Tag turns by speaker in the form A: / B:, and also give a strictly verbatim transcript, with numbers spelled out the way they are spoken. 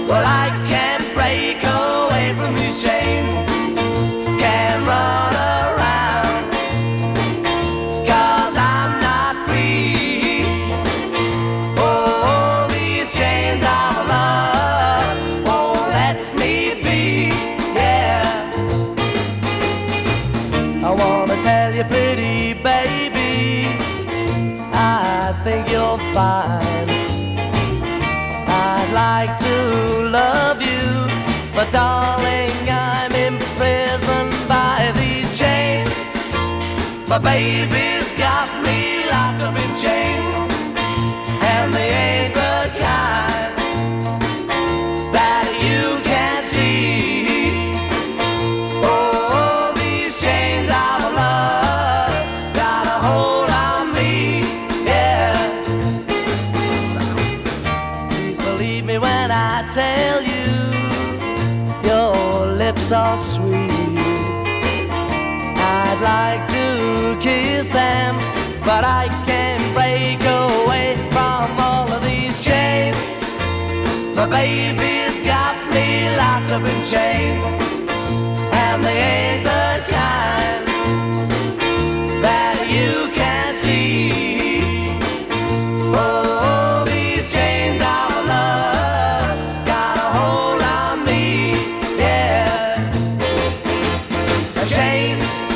A: Well, I can't break away from these chains, can't run around, 'cause I'm not free. Oh, these chains of love won't let me be, yeah. I wanna tell you, pretty baby, I think you're fine. I'd like to love you, but darling, I'm imprisoned by these chains. My baby's got me locked up in chains, and they ain't the kind that you can see. Oh, these chains of love got a hold on me, yeah. Please believe me when I tell you your lips are sweet. I'd like to kiss them, but I can't break away from all of these chains. My baby's got me locked up in chains, and they ain't the kind that you can see. Oh, these chains of love got a hold on me, yeah. The chains